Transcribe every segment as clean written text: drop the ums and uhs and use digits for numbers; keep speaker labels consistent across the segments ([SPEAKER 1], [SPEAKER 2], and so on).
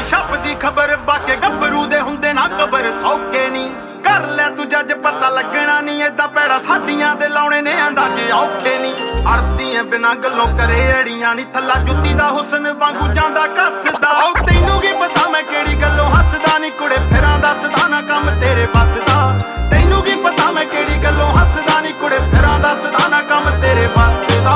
[SPEAKER 1] ਛਪਦੀ ਖਬਰ ਬਾਕੇ ਗੱਭਰੂ ਦੇ ਹੁੰਦੇ ਨਾ ਕਬਰ ਸੌਕੇ ਨੀ ਕਰ ਲੈ ਤੂੰ ਜੱਜ ਪਤਾ ਲੱਗਣਾ ਨੀ ਏਦਾਂ ਪੈੜਾ ਸਾਡੀਆਂ ਦੇ ਲਾਉਣੇ ਨੇ ਅੰਦਾਜ਼ੇ ਔਖੇ ਨੀ ਅੜਦੀ ਐ ਬਿਨਾਂ ਗੱਲੋਂ ਕਰੇ ਅੜੀਆਂ ਨੀ ਥੱਲਾ ਜੁੱਤੀ ਦਾ ਹੁਸਨ ਵਾਂਗੂ ਜਾਂਦਾ ਕੱਸਦਾ ਉਹ ਤੈਨੂੰ ਕੀ ਪਤਾ ਮੈਂ ਕਿਹੜੀ ਗੱਲੋਂ ਹੱਸਦਾ ਨੀ ਕੁੜੇ ਫਿਰਾਂ ਦੱਸਦਾ ਨਾ ਕੰਮ ਤੇਰੇ ਵੱਸ ਦਾ ਤੈਨੂੰ ਕੀ ਪਤਾ ਮੈਂ ਕਿਹੜੀ ਗੱਲੋਂ ਹੱਸਦਾ ਨੀ ਕੁੜੇ ਫਿਰਾਂ ਦੱਸਦਾ ਨਾ ਕੰਮ ਤੇਰੇ ਵੱਸ ਦਾ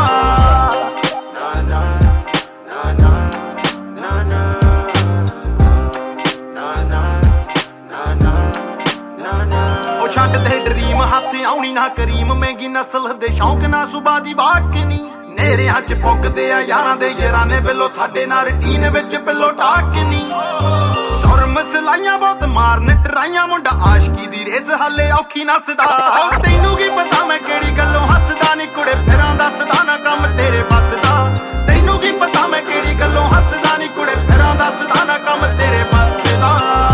[SPEAKER 1] ਛੱਡ ਦੇ ਡਰੀਮ ਹੱਥ ਆਉਣੀ ਨਾ ਕਰੀਮ ਮਹਿੰਗੀ ਨਸਲ ਦੇ ਸ਼ੌਂਕ ਨਾ ਸੁਭਾ ਦੀ ਵਾਕ ਨੀ ਨੇਰਿਆਂ ਚ ਪੁੱਗਦੇ ਆ ਯਾਰਾਂ ਦੇ ਯਾਰਾਨੇ ਬਿੱਲੋ ਸਾਡੇ ਨਾਲ ਰਟੀਨ ਵਿੱਚ ਪਿੱਲੋ ਟਾਕ ਨੀ ਸੁਰ ਮਸਲਾਈਆਂ ਬਹੁਤ ਮਾਰਨ ਟਰਾਈਆਂ ਮੁੰਡਾ ਆਸ਼ਕੀ ਦੀ ਰੇਸ ਹਾਲੇ ਔਖੀ ਨੱਸਦਾ ਉਹ ਤੈਨੂੰ ਕੀ ਪਤਾ ਮੈਂ ਕਿਹੜੀ ਗੱਲੋਂ ਹੱਸਦਾ ਨੀ ਕੁੜੇ ਫਿਰਾਂ ਦੱਸਦਾ ਨਾ ਕੰਮ ਤੇਰੇ ਵੱਸ ਦਾ ਤੈਨੂੰ ਕੀ ਪਤਾ ਮੈਂ ਕਿਹੜੀ ਗੱਲੋਂ ਹੱਸਦਾ ਨੀ ਕੁੜੇ ਫਿਰਾਂ ਦੱਸਦਾ ਨਾ ਕੰਮ ਤੇਰੇ ਵੱਸ ਦਾ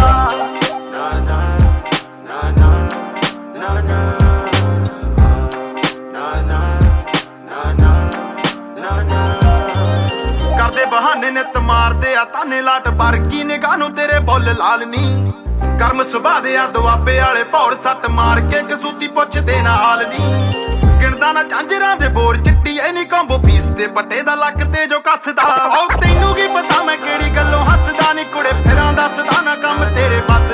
[SPEAKER 1] ਕਰਦੇ ਬਹਾਨੇ ਨਿੱਤ ਮਾਰਦੇ ਆ ਤਾਨੇ ਲਾਟ ਬਰਕੀ ਨਿਗਾਹ ਨੂੰ ਤੇਰੇ ਬੁੱਲ ਲਾਲ ਨੀ ਕਰਮ ਸੁਭਾ ਦੇ ਆ ਦੁਆਬੇ ਵਾਲੇ ਭੌਰ ਸੱਟ ਮਾਰ ਕੇ ਕਸੂਤੀ ਪੁੱਛਦੇ ਨਾ ਹਾਲ ਨੀ ਗਿਣਦਾ ਨਾ ਝਾਂਜਰਾਂ ਦੇ ਬੋਰ ਚਿੱਟੀ ਐ ਨੀ ਕੰਬੋ ਪੀਸ ਦੇ ਪੱਟੇ ਦਾ ਲੱਕ ਤੇ ਜੋ ਕੱਸਦਾ ਉਹ ਤੈਨੂੰ ਕੀ ਪਤਾ ਮੈਂ ਕਿਹੜੀ ਗੱਲੋਂ ਹੱਸਦਾ ਨੀ ਕੁੜੇ ਫਿਰਾਂ ਦੱਸਦਾ ਨਾ ਕੰਮ ਤੇਰੇ ਵੱਸ